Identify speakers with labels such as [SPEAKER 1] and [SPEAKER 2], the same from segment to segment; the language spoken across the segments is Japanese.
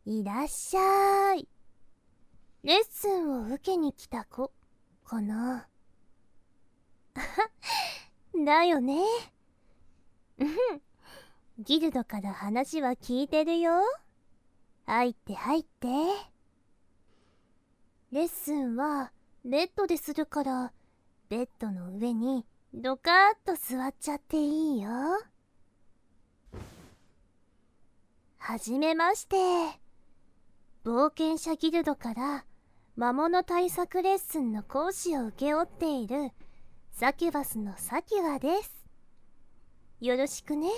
[SPEAKER 1] いらっしゃい。レッスンを受けに来た子かな。だよね。うん。ギルドから話は聞いてるよ。入って入って。レッスンはベッドでするから、ベッドの上にドカーッと座っちゃっていいよ。はじめまして。冒険者ギルドから魔物対策レッスンの講師を請け負っているサキュバスのサキュアです。よろしくね。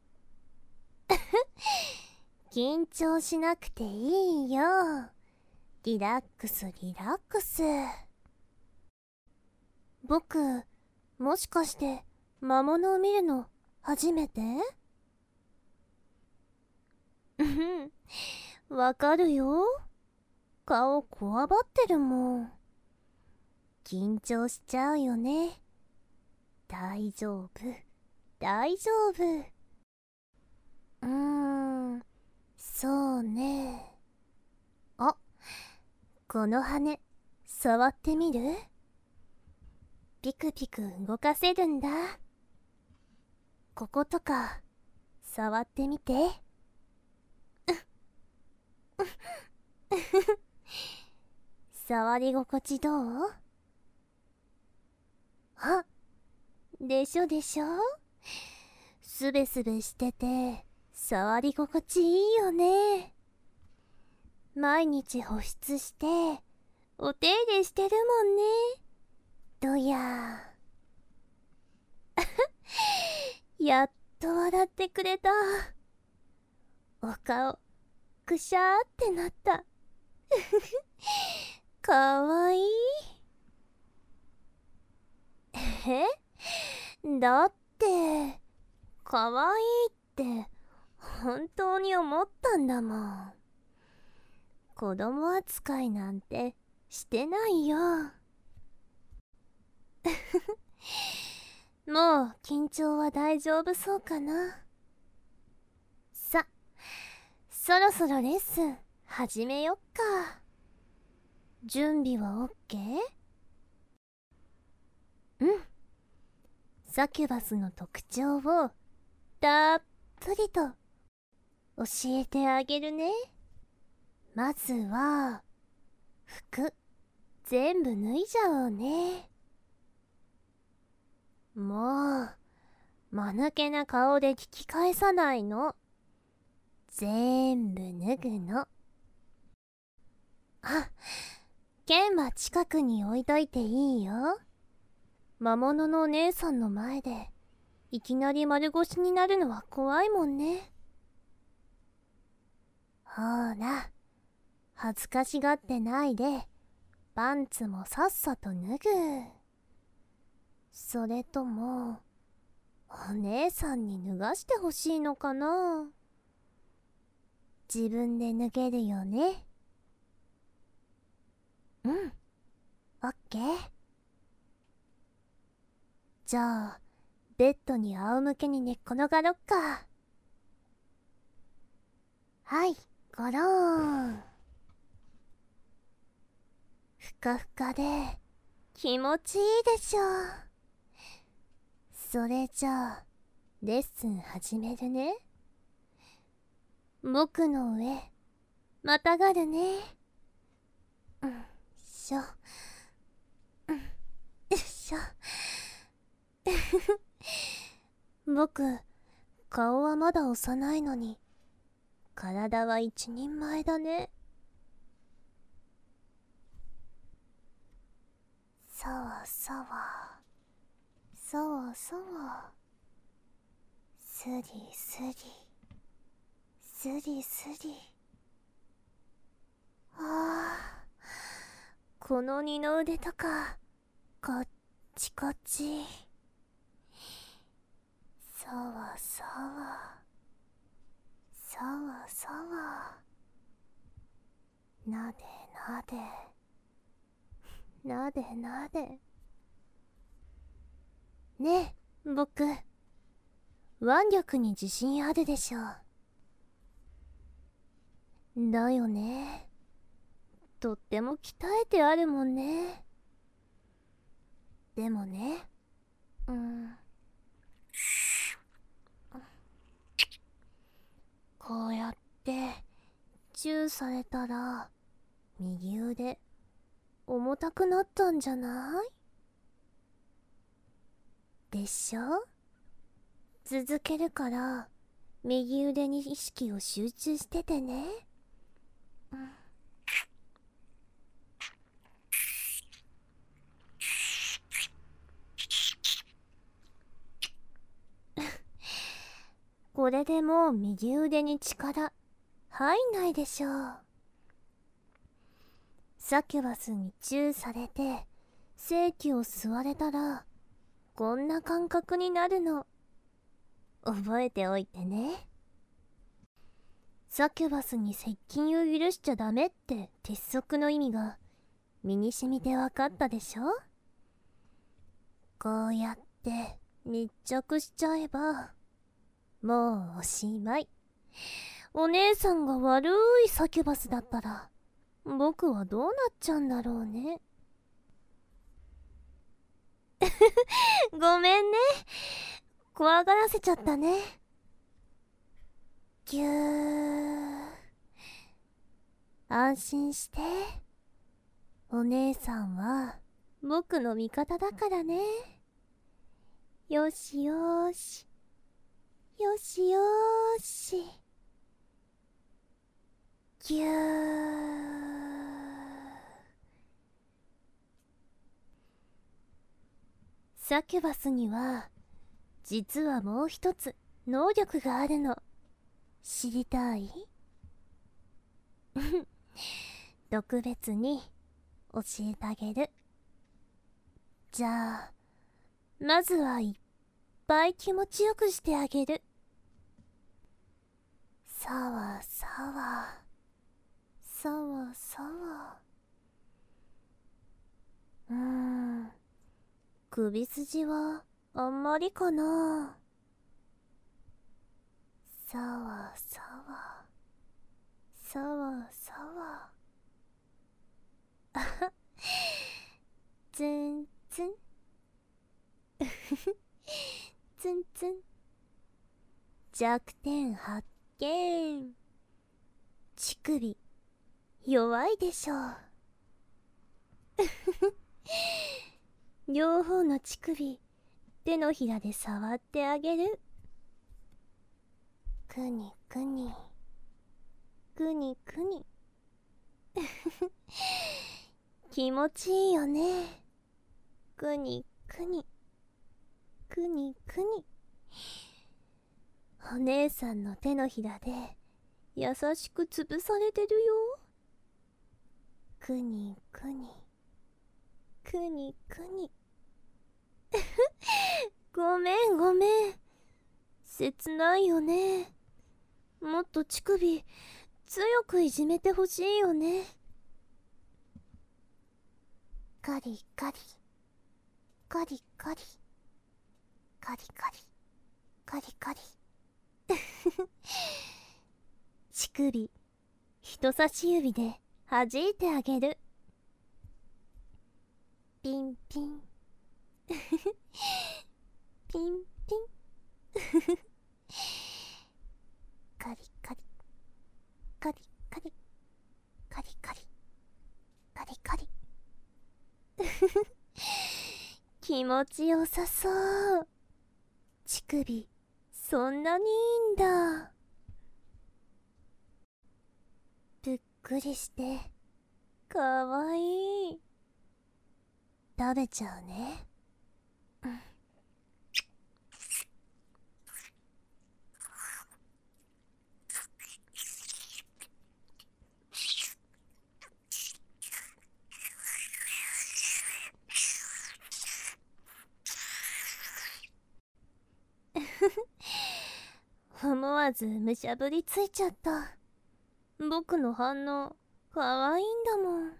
[SPEAKER 1] 緊張しなくていいよ。リラックスリラックス。僕、もしかして魔物を見るの初めて？うん、わかるよ。顔こわばってるもん。緊張しちゃうよね。大丈夫、大丈夫。そうね。あ、この羽、触ってみる？ピクピク動かせるんだ。こことか、触ってみて。触り心地どう？あ、でしょでしょ？すべすべしてて、触り心地いいよね。毎日保湿して、お手入れしてるもんね。どや。やっと笑ってくれた。お顔、くしゃーってなった。かわいい。え？だって、かわいいって本当に思ったんだもん。子供扱いなんてしてないよ。もう緊張は大丈夫そうかな。さ、そろそろレッスン始めよっか。準備は OK？ うん。サキュバスの特徴をたっぷりと教えてあげるね。まずは服全部脱いじゃおうね。もう間抜けな顔で聞き返さないの。全部脱ぐの。あ、剣は近くに置いといていいよ。魔物のお姉さんの前でいきなり丸腰になるのは怖いもんね。ほら、恥ずかしがってないでパンツもさっさと脱ぐ。それともお姉さんに脱がしてほしいのかな。自分で脱げるよね。うん、オッケー。じゃあベッドに仰向けに寝っ転がろっか。はい、ゴローン。ふかふかで気持ちいいでしょ。それじゃあレッスン始めるね。僕の上またがるね。うんしょ、うんしょ。僕、顔はまだ幼いのに体は一人前だね。さわさわ、さわさわ、スリスリ、スリスリ。ああ、この二の腕とかこっちこっち。さわさわ、さわさわ、なでなで、なでなで。ねえ、僕、腕力に自信あるでしょ。 だよね。とっても鍛えてあるもんね。でもね、こうやってチューされたら右腕重たくなったんじゃないでしょ。続けるから右腕に意識を集中しててね。これでもう右腕に力入んないでしょう。サキュバスにチューされて性器を吸われたらこんな感覚になるの。覚えておいてね。サキュバスに接近を許しちゃダメって鉄則の意味が身に染みて分かったでしょ。こうやって密着しちゃえばもうおしまい。お姉さんが悪いサキュバスだったら僕はどうなっちゃうんだろうね。ごめんね、怖がらせちゃったね。ぎゅー。安心して、お姉さんは僕の味方だからね。よしよーし、よしよーし。ぎゅー。サキュバスには実はもう一つ能力があるの。知りたい？特別に教えてあげる。じゃあまずはいっぱい気持ちよくしてあげる。さわさわ、さわさわ。首筋はあんまりかな。さわさわ、さわさわ。あはっ、ツンツン。ツンツン。弱点発見。乳首弱いでしょう。両方の乳首手のひらで触ってあげる。くにくにくにくに。気持ちいいよね。くにくにくにくに。お姉さんの手のひらで優しく潰されてるよ。くにくにくにくに。ごめんごめん、切ないよね。もっと乳首強くいじめてほしいよね。カリカリカリカリカリカリカリカリ。乳首人差し指で弾いてあげる。ピンピン。ピンピン。カリカリカリカリカリカリカリカリ。気持ちよさそう。乳首そんなにいいんだ。ぷっくりしてかわいい。食べちゃうね。思わずむしゃぶりついちゃった。僕の反応かわいいんだもん。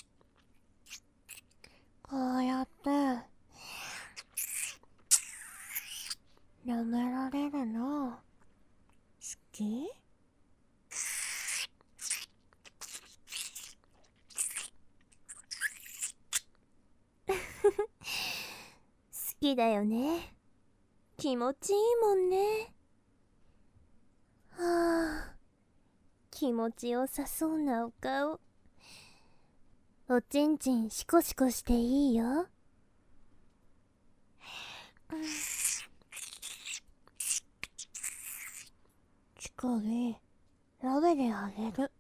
[SPEAKER 1] こうやってきだよね。気持ちいいもんね。はあ、気持ちよさそうなお顔。おちんちんシコシコしていいよ。チコリ、ラベであげる。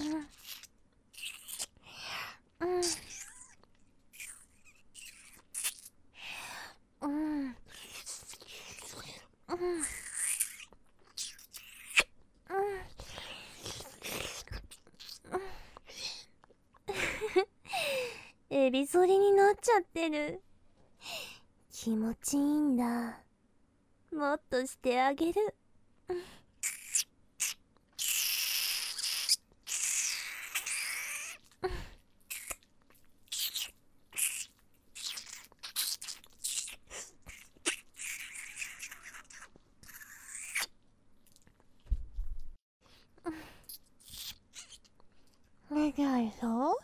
[SPEAKER 1] エビ反りになっちゃってる。気持ちいいんだ。もっとしてあげる。目がいそう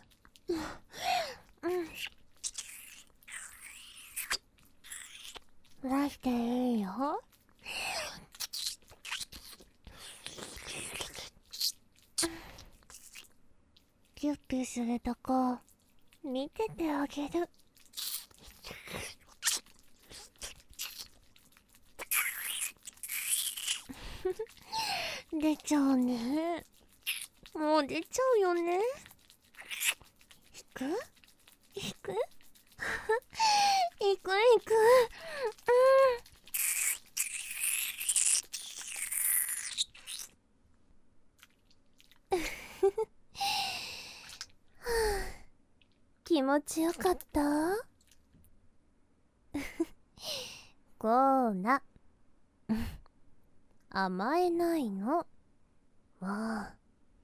[SPEAKER 1] 出していいよ。キュッピするとこ見ててあげる。出ちゃうね。もう出ちゃうよね。引く引く行く行く。気持ちよかった。こーな甘えないの。もう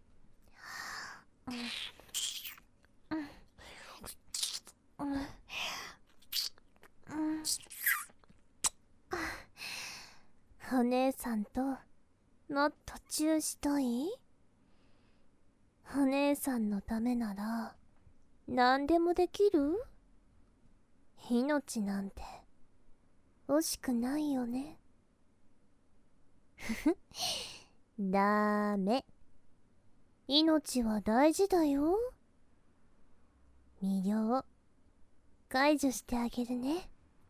[SPEAKER 1] お姉さんともっとチューしたい？お姉さんのためなら何でもできる？命なんて惜しくないよね。ダメ。命は大事だよ。魅了解除してあげるね。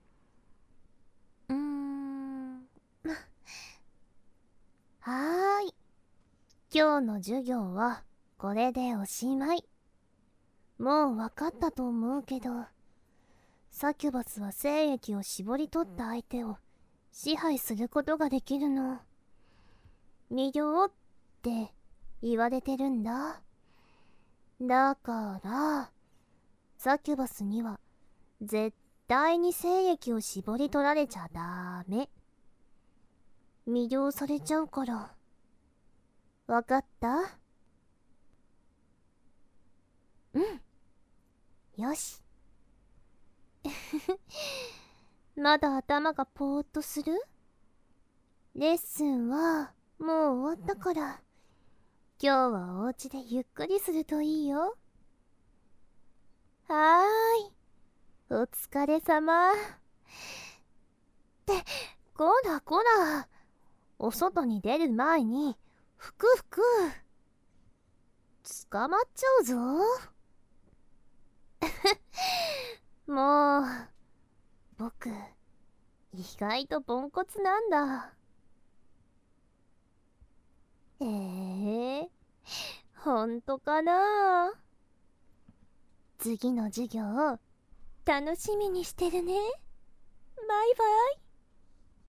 [SPEAKER 1] はーい。今日の授業はこれでおしまい。もう分かったと思うけど、サキュバスは精液を絞り取った相手を支配することができるの。魅了って言われてるんだ。だからサキュバスには絶対に精液を絞り取られちゃダメ。魅了されちゃうから。わかった？うん。よし。まだ頭がぽーっとする？レッスンはもう終わったから、今日はお家でゆっくりするといいよ。はーい。お疲れ様。って、こらこら。お外に出る前に、ふくふく。捕まっちゃうぞ。もう、僕、意外とポンコツなんだ。ほんとかな？次の授業、楽しみにしてるね。バイバイ。